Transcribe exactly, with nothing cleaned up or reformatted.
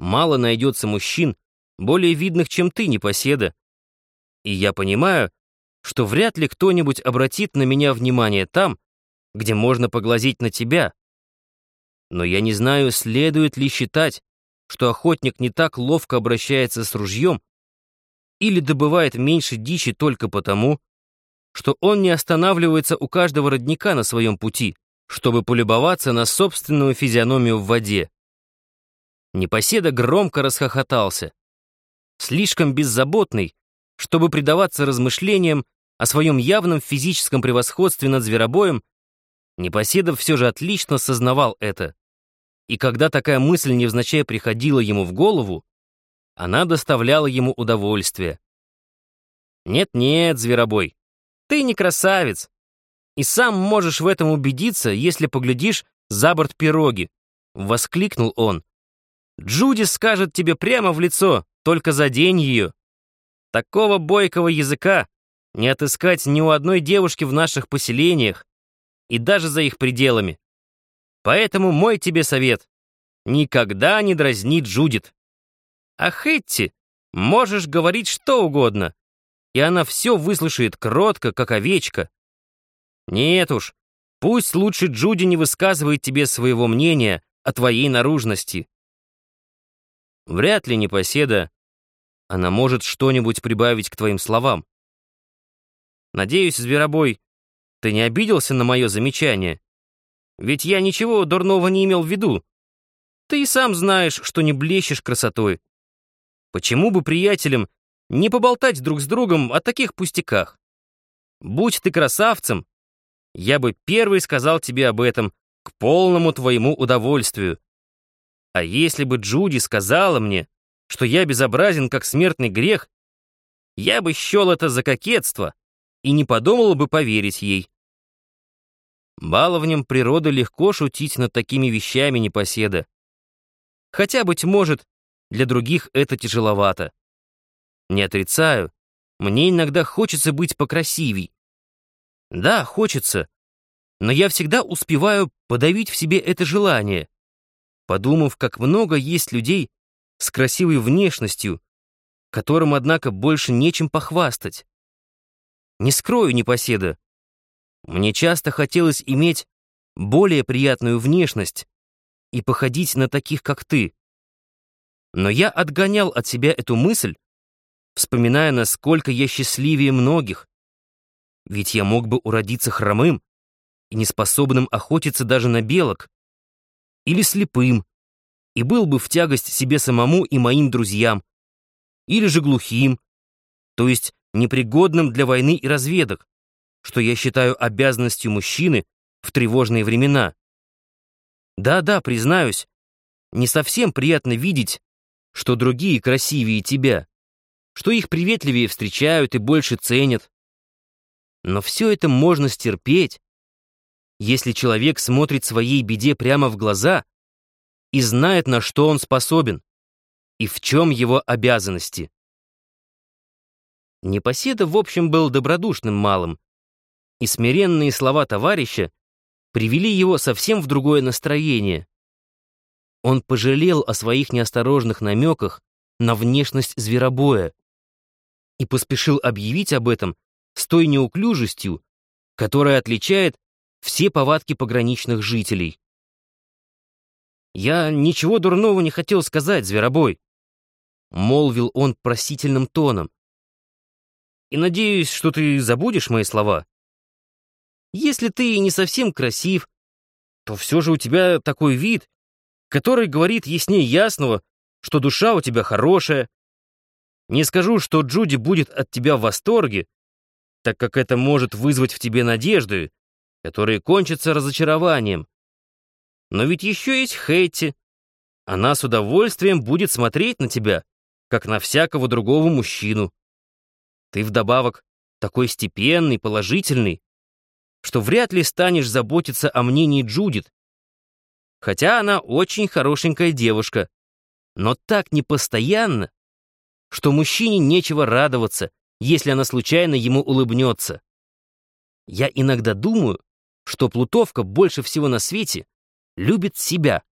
мало найдется мужчин, более видных, чем ты, непоседа. И я понимаю, что вряд ли кто-нибудь обратит на меня внимание там, где можно поглазеть на тебя. Но я не знаю, следует ли считать, что охотник не так ловко обращается с ружьем или добывает меньше дичи только потому, что он не останавливается у каждого родника на своем пути, чтобы полюбоваться на собственную физиономию в воде. Непоседа громко расхохотался. Слишком беззаботный, чтобы предаваться размышлениям о своем явном физическом превосходстве над зверобоем, Непоседа все же отлично сознавал это. И когда такая мысль невзначай приходила ему в голову, она доставляла ему удовольствие. «Нет-нет, зверобой, ты не красавец, и сам можешь в этом убедиться, если поглядишь за борт пироги», — воскликнул он. «Джуди скажет тебе прямо в лицо, только задень ее. Такого бойкого языка не отыскать ни у одной девушки в наших поселениях и даже за их пределами. Поэтому мой тебе совет — никогда не дразни Джудит. А Хэтти можешь говорить что угодно, и она все выслушает кротко, как овечка. Нет уж, пусть лучше Джуди не высказывает тебе своего мнения о твоей наружности. Вряд ли, непоседа, она может что-нибудь прибавить к твоим словам. Надеюсь, зверобой, ты не обиделся на мое замечание? Ведь я ничего дурного не имел в виду. Ты и сам знаешь, что не блещешь красотой. Почему бы приятелям не поболтать друг с другом о таких пустяках? Будь ты красавцем, я бы первый сказал тебе об этом к полному твоему удовольствию. А если бы Джуди сказала мне, что я безобразен, как смертный грех, я бы счел это за кокетство и не подумал бы поверить ей. Баловням природы легко шутить над такими вещами, непоседа. Хотя, быть может, для других это тяжеловато. Не отрицаю, мне иногда хочется быть покрасивей. Да, хочется, но я всегда успеваю подавить в себе это желание, подумав, как много есть людей с красивой внешностью, которым, однако, больше нечем похвастать. Не скрою, непоседа, мне часто хотелось иметь более приятную внешность и походить на таких, как ты. Но я отгонял от себя эту мысль, вспоминая, насколько я счастливее многих. Ведь я мог бы уродиться хромым и неспособным охотиться даже на белок, или слепым, и был бы в тягость себе самому и моим друзьям, или же глухим, то есть непригодным для войны и разведок, что я считаю обязанностью мужчины в тревожные времена. Да-да, признаюсь, не совсем приятно видеть, что другие красивее тебя, что их приветливее встречают и больше ценят. Но все это можно стерпеть, если человек смотрит своей беде прямо в глаза и знает, на что он способен и в чем его обязанности. Непоседа, в общем, был добродушным малым, и смиренные слова товарища привели его совсем в другое настроение. Он пожалел о своих неосторожных намеках на внешность зверобоя и поспешил объявить об этом с той неуклюжестью, которая отличает все повадки пограничных жителей. «Я ничего дурного не хотел сказать, зверобой», — молвил он просительным тоном. «И надеюсь, что ты забудешь мои слова. Если ты не совсем красив, то все же у тебя такой вид, который говорит яснее ясного, что душа у тебя хорошая. Не скажу, что Джуди будет от тебя в восторге, так как это может вызвать в тебе надежды, которые кончатся разочарованием. Но ведь еще есть Хэтти. Она с удовольствием будет смотреть на тебя, как на всякого другого мужчину. Ты вдобавок такой степенный, положительный, что вряд ли станешь заботиться о мнении Джудит. Хотя она очень хорошенькая девушка, но так непостоянна, что мужчине нечего радоваться, если она случайно ему улыбнется. Я иногда думаю, что плутовка больше всего на свете любит себя.